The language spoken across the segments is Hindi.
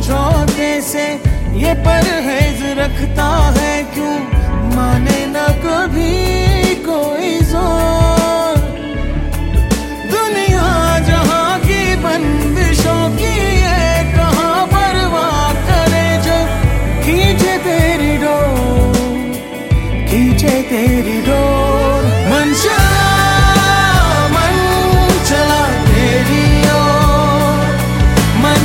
समझौते से ये परहेज रखता है, क्यों माने न कभी कोई जोर। दुनिया जहां की बंदिशों की ये कहाँ परवाह करे, जो खींचे तेरी डोर, खींचे तेरी डोर। मन चला तेरी ओर, मन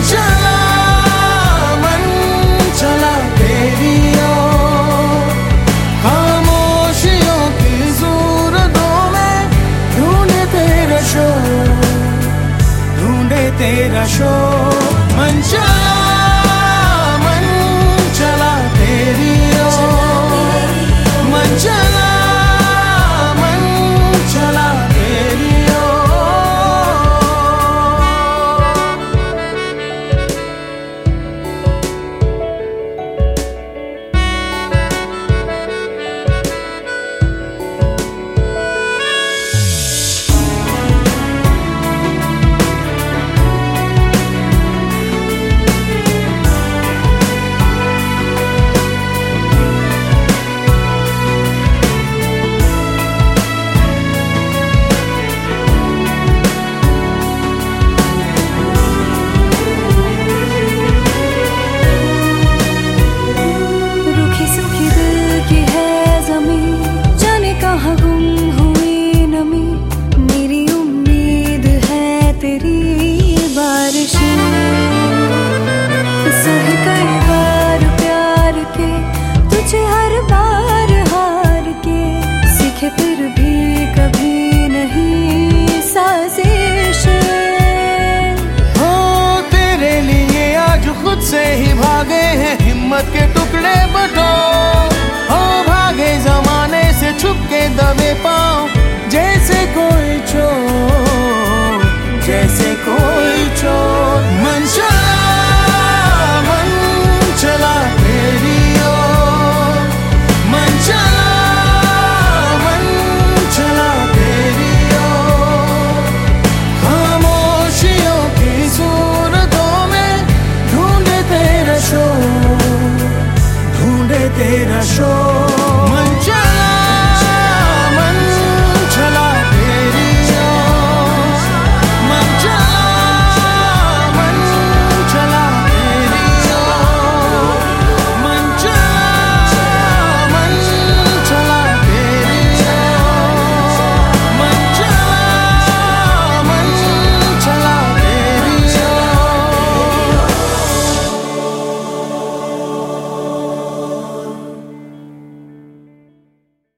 चला तेरी ओर। खामोशियों की सूरतों में ढूंढे तेरा शोर, ढूंढे तेरा शोर। मन चला तेरी ओर, मन चला तेरी फिर भी कभी नहीं साजिश हो। तेरे लिए आज खुद से ही भागे हैं हिम्मत के टुकड़े बटोर। हो भागे जमाने से छुप के दबे पाँव, जैसे कोई चोर, जैसे कोई चोर। मन चला तेरी ओर, मन चला तेरी ओर। खामोशियों की सूरतों में ढूंढे तेरा शोर, ढूंढे तेरा शोर।